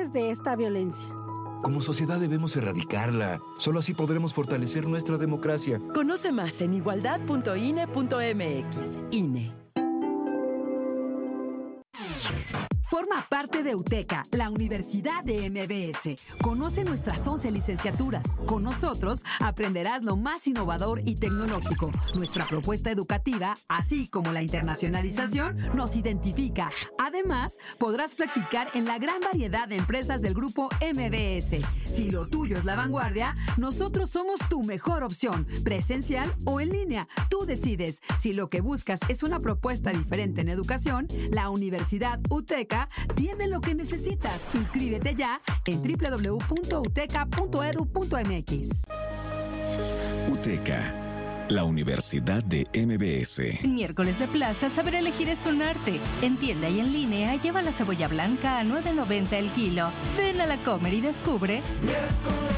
causas de esta violencia. Como sociedad debemos erradicarla. Solo así podremos fortalecer nuestra democracia. Conoce más en igualdad.ine.mx. INE. Forma parte de UTECA, la Universidad de MBS. Conoce nuestras 11 licenciaturas. Con nosotros aprenderás lo más innovador y tecnológico. Nuestra propuesta educativa, así como la internacionalización, nos identifica. Además, podrás practicar en la gran variedad de empresas del grupo MBS. Si lo tuyo es la vanguardia, nosotros somos tu mejor opción, presencial o en línea. Tú decides. Si lo que buscas es una propuesta diferente en educación, la Universidad UTECA tiene lo que necesitas. Inscríbete ya en www.uteca.edu.mx. UTECA, la Universidad de MBS. Miércoles de plaza, saber elegir es un arte. En tienda y en línea, lleva la cebolla blanca a $9.90 el kilo. Ven a la Comer y descubre. Miércoles